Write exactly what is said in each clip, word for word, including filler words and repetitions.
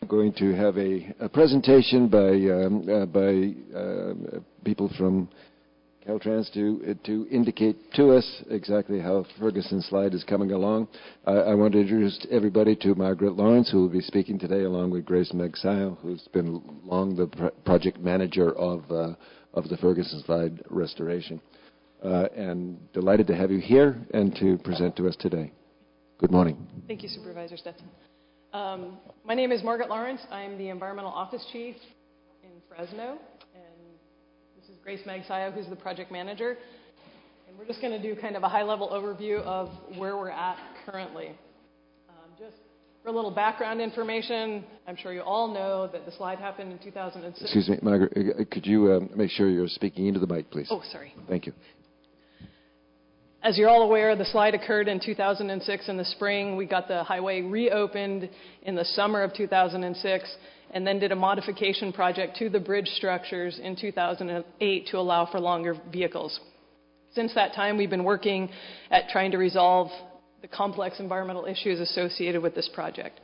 going to have a, a presentation by um, uh, by uh, people from Caltrans to uh, to indicate to us exactly how Ferguson Slide is coming along. Uh, I want to introduce everybody to Margaret Lawrence, who will be speaking today, along with Grace Magsayo, who's been long the pr- project manager of uh, of the Ferguson Slide restoration. Uh, and delighted to have you here and to present to us today. Good morning. Thank you, Supervisor Stetson. Um, my name is Margaret Lawrence. I'm the Environmental Office Chief in Fresno, and this is Grace Magsayo, who's the project manager. And we're just going to do kind of a high-level overview of where we're at currently. Um, just for a little background information, I'm sure you all know that the slide happened in two thousand six. Excuse me, Margaret, could you uh, make sure you're speaking into the mic, please? Oh, sorry. Thank you. As you're all aware, the slide occurred in two thousand six in the spring. We got the highway reopened in the summer of two thousand six, and then did a modification project to the bridge structures in two thousand eight to allow for longer vehicles. Since that time, we've been working at trying to resolve the complex environmental issues associated with this project.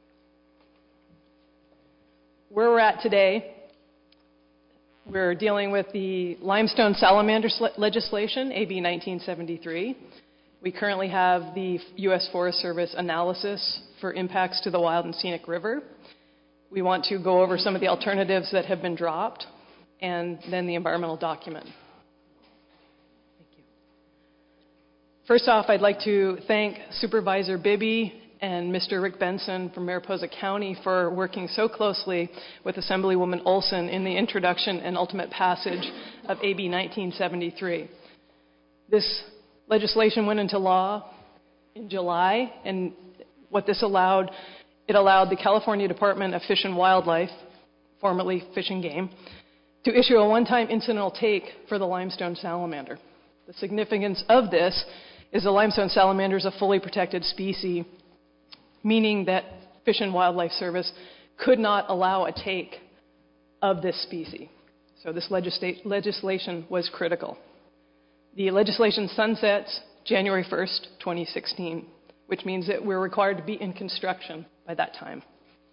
Where we're at today, we're dealing with the limestone salamander legislation, A B nineteen seventy-three. We currently have the U S Forest Service analysis for impacts to the wild and scenic river. We want to go over some of the alternatives that have been dropped, and then the environmental document. Thank you. First off, I'd like to thank Supervisor Bibby and Mister Rick Benson from Mariposa County for working so closely with Assemblywoman Olson in the introduction and ultimate passage of A B nineteen seventy-three. This legislation went into law in July, and what this allowed, it allowed the California Department of Fish and Wildlife, formerly Fish and Game, to issue a one-time incidental take for the limestone salamander. The significance of this is the limestone salamander is a fully protected species, meaning that Fish and Wildlife Service could not allow a take of this species. So this legisla- legislation was critical. The legislation sunsets January first, twenty sixteen, which means that we're required to be in construction by that time.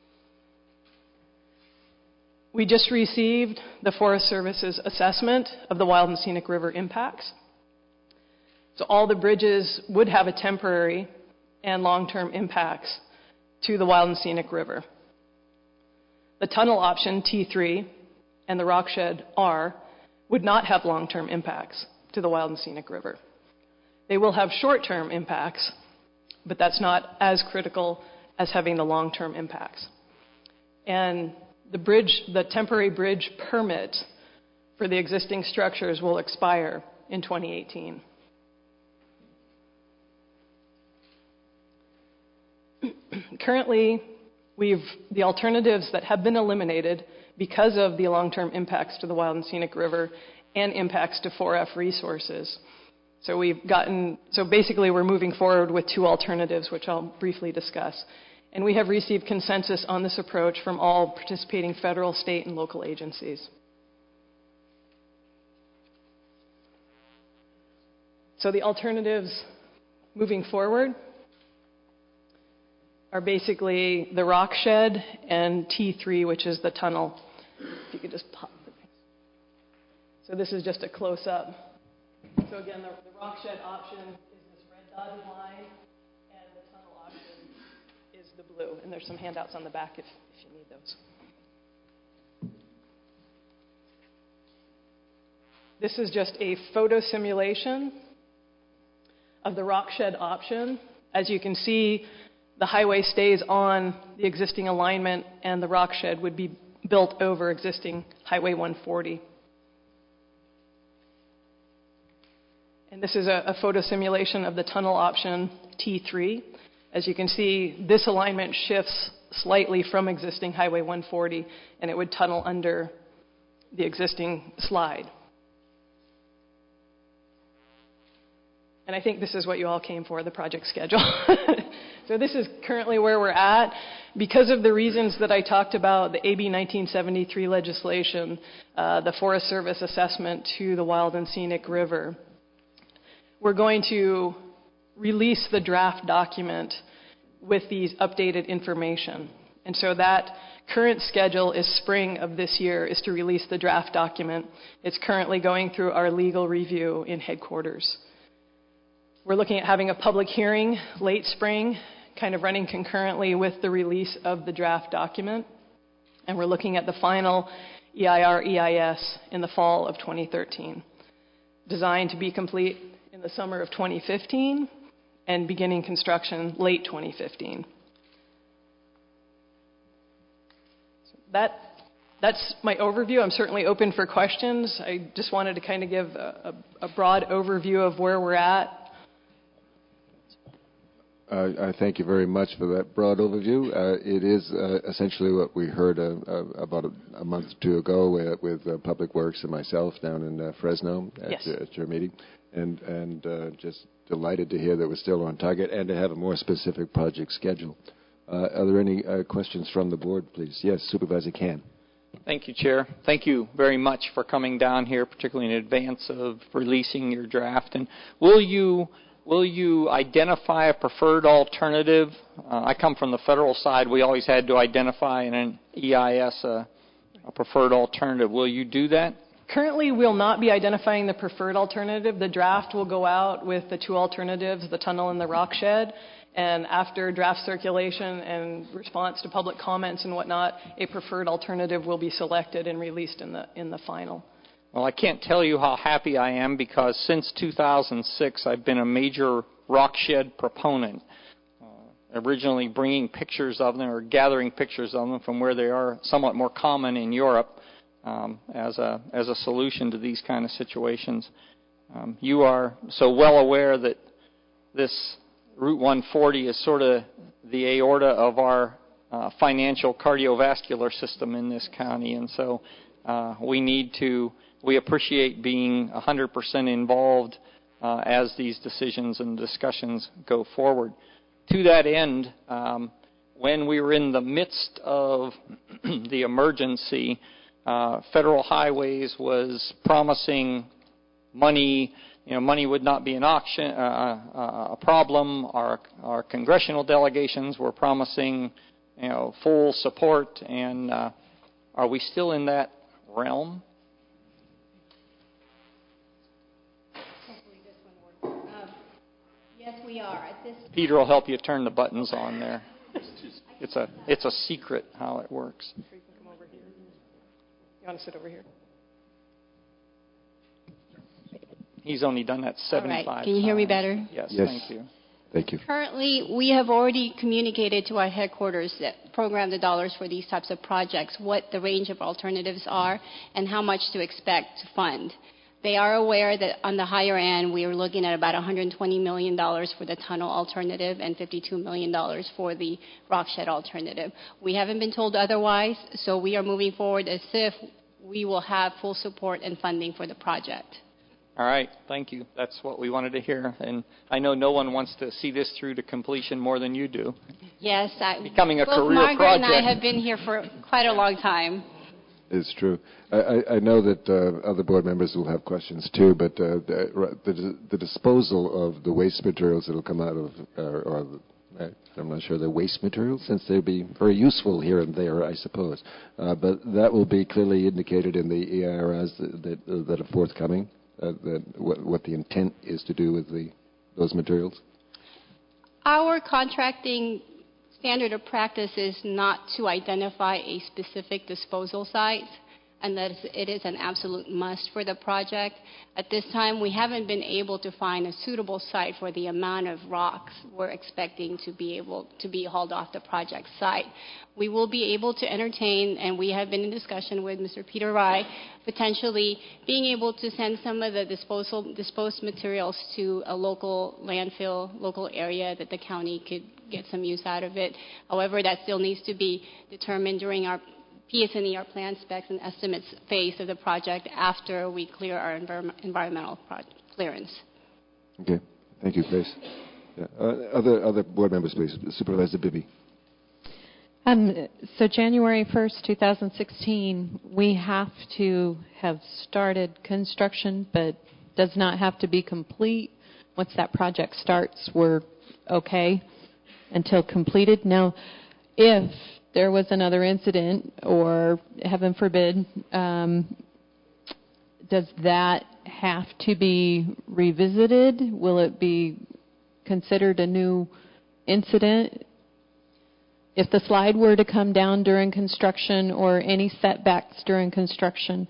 We just received the Forest Service's assessment of the wild and scenic river impacts. So all the bridges would have a temporary and long-term impacts to the wild and scenic river. The tunnel option, T three, and the rockshed, R, would not have long-term impacts to the wild and scenic river. They will have short-term impacts, but that's not as critical as having the long-term impacts. And the bridge, the temporary bridge permit for the existing structures will expire in twenty eighteen. Currently, we've the alternatives that have been eliminated because of the long-term impacts to the wild and scenic river and impacts to four F resources. So we've gotten, so basically we're moving forward with two alternatives, which I'll briefly discuss. And we have received consensus on this approach from all participating federal, state, and local agencies. So the alternatives moving forward are basically the rockshed and T three, which is the tunnel. If you could just pop the thing. So this is just a close-up. So again, the, the rockshed option is this red dotted line, and the tunnel option is the blue. And there's some handouts on the back if, if you need those. This is just a photo simulation of the rockshed option. As you can see, the highway stays on the existing alignment, and the rockshed would be built over existing Highway one forty. And this is a, a photo simulation of the tunnel option, T three. As you can see, this alignment shifts slightly from existing Highway one forty, and it would tunnel under the existing slide. And I think this is what you all came for, the project schedule. So this is currently where we're at. Because of the reasons that I talked about, the A B nineteen seventy-three legislation, uh, the Forest Service assessment to the wild and scenic river, we're going to release the draft document with these updated information. And so that current schedule is spring of this year is to release the draft document. It's currently going through our legal review in headquarters. We're looking at having a public hearing late spring, kind of running concurrently with the release of the draft document. And we're looking at the final E I R E I S in the fall of twenty thirteen. Designed to be complete in the summer of twenty fifteen and beginning construction late twenty fifteen. So that, that's my overview. I'm certainly open for questions. I just wanted to kind of give a, a, a broad overview of where we're at. Uh, I thank you very much for that broad overview. Uh, it is uh, essentially what we heard uh, uh, about a, a month or two ago with, with uh, Public Works and myself down in uh, Fresno at, yes. uh, at your meeting, and and uh, just delighted to hear that we're still on target and to have a more specific project schedule. Uh, are there any uh, questions from the board, please? Yes, Supervisor Kan. Thank you, Chair. Thank you very much for coming down here, particularly in advance of releasing your draft. And will you will you identify a preferred alternative? Uh, I come from the federal side. We always had to identify in an E I S a, a preferred alternative. Will you do that? Currently, we'll not be identifying the preferred alternative. The draft will go out with the two alternatives, the tunnel and the rock shed. And after draft circulation and response to public comments and whatnot, a preferred alternative will be selected and released in the in the final. Well, I can't tell you how happy I am because since two thousand six, I've been a major rock shed proponent. Uh, originally bringing pictures of them or gathering pictures of them from where they are somewhat more common in Europe. Um, as a as a solution to these kind of situations. Um, you are so well aware that this Route one forty is sort of the aorta of our uh, financial cardiovascular system in this county, and so uh, we need to, we appreciate being one hundred percent involved uh, as these decisions and discussions go forward. To that end, um, when we were in the midst of the emergency, Uh, Federal Highways was promising money. You know, money would not be an auction, uh, uh, a problem. Our, our congressional delegations were promising, you know, full support. And uh, are we still in that realm? Hopefully this one works. Um, yes, we are. At this Peter will help you turn the buttons on there. It's a it's a secret how it works. You want to sit over here? He's only done that seventy-five All right. Can you hear me better? Yes, yes, thank you. Thank you. Currently, we have already communicated to our headquarters that program the dollars for these types of projects, what the range of alternatives are, and how much to expect to fund. They are aware that on the higher end, we are looking at about one hundred twenty million dollars for the tunnel alternative and fifty-two million dollars for the rock shed alternative. We haven't been told otherwise, so we are moving forward as if we will have full support and funding for the project. All right, thank you. That's what we wanted to hear. And I know no one wants to see this through to completion more than you do. Yes, I, becoming a both career Margaret project. and I have been here for quite a long time. It's true. I, I, I know that uh, other board members will have questions too, but uh, the, the, the disposal of the waste materials that will come out of, uh, or the, I'm not sure they're waste materials, since they'd be very useful here and there, I suppose. Uh, but that will be clearly indicated in the E I R As that, that, that are forthcoming, uh, that what, what the intent is to do with the those materials. Our contracting standard of practice is not to identify a specific disposal site, and that it is an absolute must for the project. At this time, we haven't been able to find a suitable site for the amount of rocks we're expecting to be able to be hauled off the project site. We will be able to entertain, and we have been in discussion with Mister Peter Rye, potentially being able to send some of the disposal, disposed materials to a local landfill, local area that the county could get some use out of it. However, that still needs to be determined during our P S and E, our plan specs and estimates phase of the project after we clear our envir- environmental project clearance. Okay. Thank you, Grace. Yeah. Uh, other, other board members, please. Supervisor Bibby. Um, so January first, twenty sixteen, we have to have started construction, but does not have to be complete. Once that project starts, we're okay until completed. Now, if there was another incident, or heaven forbid, um, does that have to be revisited? Will it be considered a new incident? If the slide were to come down during construction or any setbacks during construction?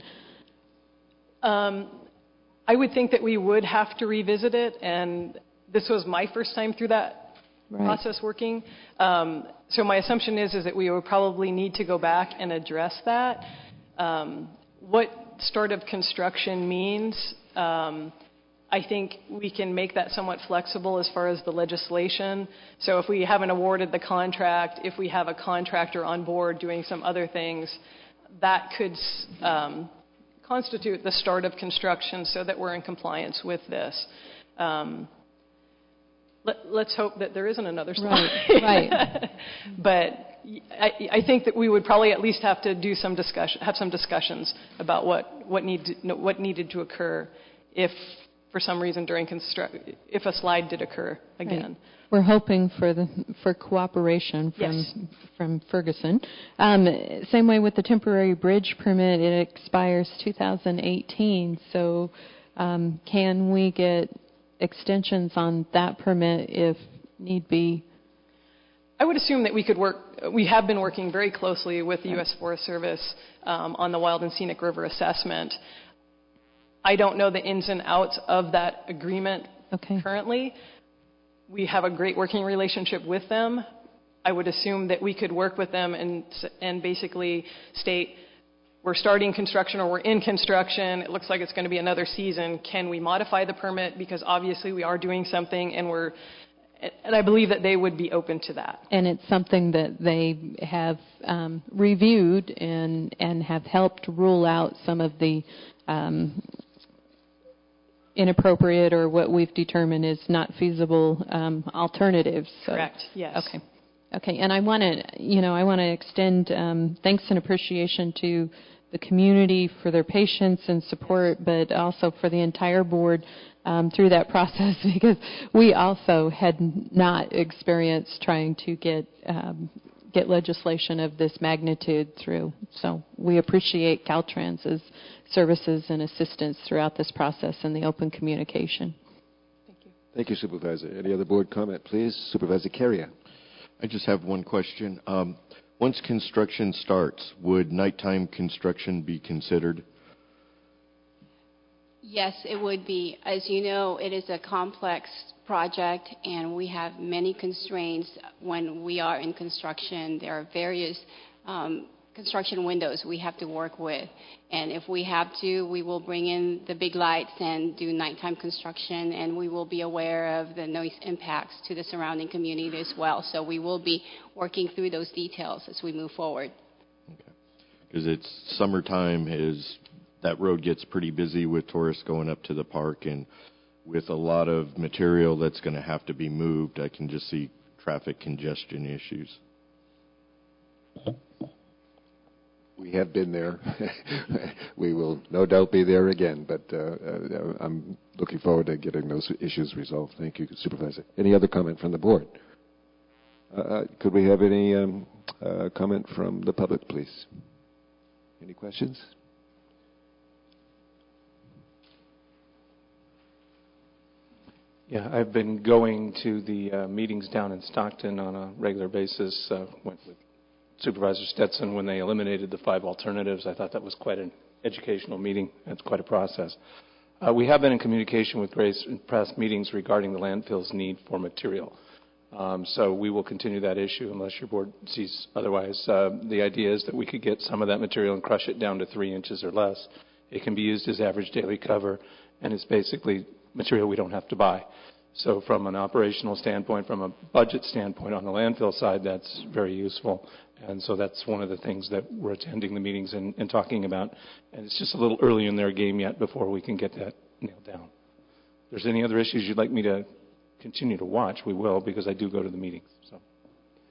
Um, I would think that we would have to revisit it, and this was my first time through that right. process working. Um, so my assumption is, is that we would probably need to go back and address that. Um, what start of construction means, um, I think we can make that somewhat flexible as far as the legislation. So if we haven't awarded the contract, if we have a contractor on board doing some other things, that could um, constitute the start of construction so that we're in compliance with this. Um, let, let's hope that there isn't another slide. Right, right. But I, I think that we would probably at least have to do some discussion, have some discussions about what, what, need to, what needed to occur if, for some reason during construction, if a slide did occur again. Right. We're hoping for the for cooperation from yes. from Ferguson. Um, same way with the temporary bridge permit, it expires two thousand eighteen. So, um, can we get extensions on that permit if need be? I would assume that we could work. We have been working very closely with the U S Forest Service um, on the Wild and Scenic River assessment. I don't know the ins and outs of that agreement okay. currently. We have a great working relationship with them. I would assume that we could work with them and and basically state, we're starting construction or we're in construction. It looks like it's going to be another season. Can we modify the permit? Because obviously we are doing something, and we're, and I believe that they would be open to that. And it's something that they have um, reviewed and and have helped rule out some of the um, inappropriate or what we've determined is not feasible um, alternatives. So, correct. Yes. Okay. Okay. And I want to, you know, I want to extend um, thanks and appreciation to the community for their patience and support, but also for the entire board um, through that process, because we also had not experienced trying to get um, get legislation of this magnitude through. So we appreciate Caltrans's services and assistance throughout this process and the open communication. Thank you. Thank you, Supervisor. Any other board comment, please? Supervisor Carrier. I just have one question. Um, once construction starts, would nighttime construction be considered? Yes, it would be. As you know, it is a complex project, and we have many constraints when we are in construction. There are various um, construction windows we have to work with. And if we have to, we will bring in the big lights and do nighttime construction, and we will be aware of the noise impacts to the surrounding community as well. So we will be working through those details as we move forward. Okay. Because it's summertime, is that road gets pretty busy with tourists going up to the park, and with a lot of material that's going to have to be moved, I can just see traffic congestion issues. We have been there. We will no doubt be there again, but uh, uh, I'm looking forward to getting those issues resolved. Thank you, Supervisor. Any other comment from the board? Uh, could we have any um, uh, comment from the public, please? Any questions? Yeah, I've been going to the uh, meetings down in Stockton on a regular basis. Uh, went with Supervisor Stetson when they eliminated the five alternatives. I thought that was quite an educational meeting. It's quite a process. Uh, we have been in communication with Grace in past meetings regarding the landfill's need for material. Um, so we will continue that issue unless your board sees otherwise. Uh, the idea is that we could get some of that material and crush it down to three inches or less. It can be used as average daily cover, and it's basically material we don't have to buy. So from an operational standpoint, from a budget standpoint on the landfill side, that's very useful. And so that's one of the things that we're attending the meetings and, and talking about. And it's just a little early in their game yet before we can get that nailed down. If there's any other issues you'd like me to continue to watch, we will, because I do go to the meetings. So,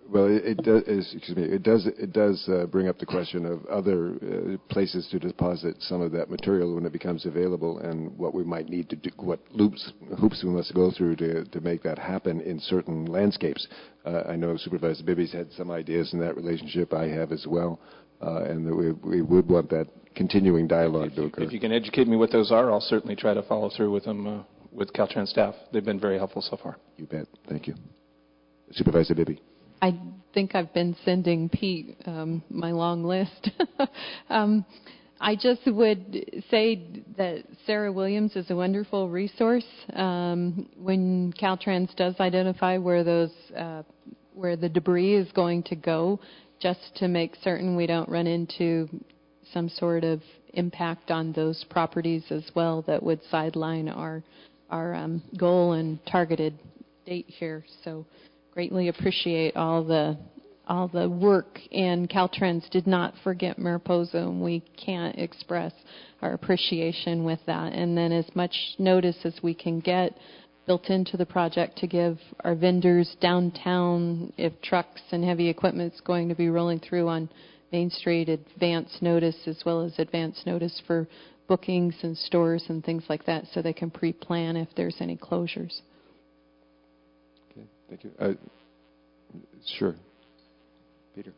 Well, it, it does. Excuse me. It does. It does uh, bring up the question of other uh, places to deposit some of that material when it becomes available, and what we might need to do, what loops, hoops we must go through to to make that happen in certain landscapes. Uh, I know Supervisor Bibby's had some ideas in that relationship. I have as well, uh, and that we we would want that continuing dialogue if to you, occur. If you can educate me what those are, I'll certainly try to follow through with them uh, with Caltrans staff. They've been very helpful so far. You bet. Thank you, Supervisor Bibby. I think I've been sending Pete um, my long list. um, I just would say that Sarah Williams is a wonderful resource. Um, when Caltrans does identify where those uh, where the debris is going to go, just to make certain we don't run into some sort of impact on those properties as well that would sideline our our um, goal and targeted date here. So greatly appreciate all the all the work, and Caltrans did not forget Mariposa, and we can't express our appreciation with that. And then as much notice as we can get built into the project to give our vendors downtown, if trucks and heavy equipment is going to be rolling through on Main Street, advance notice as well as advance notice for bookings and stores and things like that, so they can pre-plan if there's any closures. Okay, thank you. Uh, sure. Peter.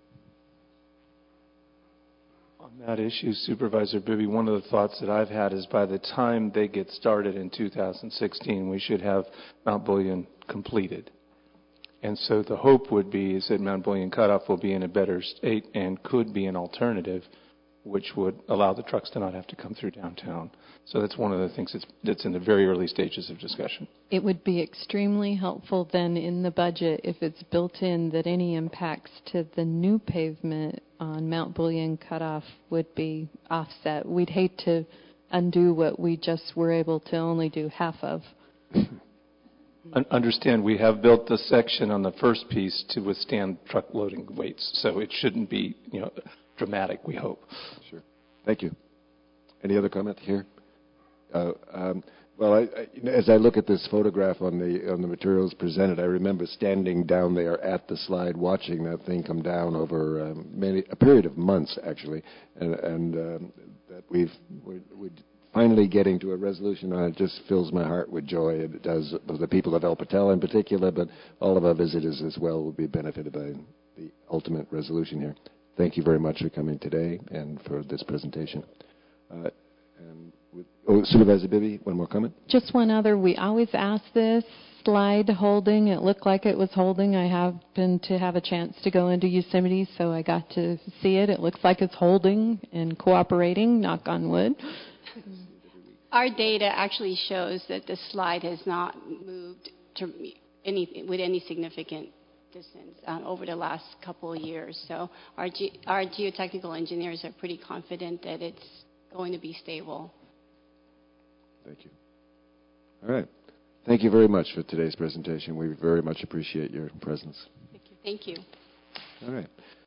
On that issue, Supervisor Bibby, one of the thoughts that I've had is by the time they get started in two thousand sixteen, we should have Mount Bullion completed. And so the hope would be is that Mount Bullion Cutoff will be in a better state and could be an alternative, which would allow the trucks to not have to come through downtown. So that's one of the things that's, that's in the very early stages of discussion. It would be extremely helpful then in the budget if it's built in that any impacts to the new pavement on Mount Bullion Cutoff would be offset. We'd hate to undo what we just were able to only do half of. Understand, we have built the section on the first piece to withstand truck loading weights, so it shouldn't be, you know, dramatic, we hope. Sure. Thank you. Any other comment here? Uh, um, well, I, I, as I look at this photograph on the on the materials presented, I remember standing down there at the slide, watching that thing come down over um, many a period of months, actually, and, and um, that we've we're, we're finally getting to a resolution on it just fills my heart with joy. It does the people of El Patel in particular, but all of our visitors as well will be benefited by the ultimate resolution here. Thank you very much for coming today and for this presentation. Uh, and with, oh, Supervisor Bibby, one more comment? Just one other. We always ask this, slide holding. It looked like it was holding. I happened to have a chance to go into Yosemite, so I got to see it. It looks like it's holding and cooperating, knock on wood. Our data actually shows that the slide has not moved to any, with any significant distance uh, over the last couple of years. So our, ge- our geotechnical engineers are pretty confident that it's going to be stable. Thank you. All right. Thank you very much for today's presentation. We very much appreciate your presence. Thank you. Thank you. All right.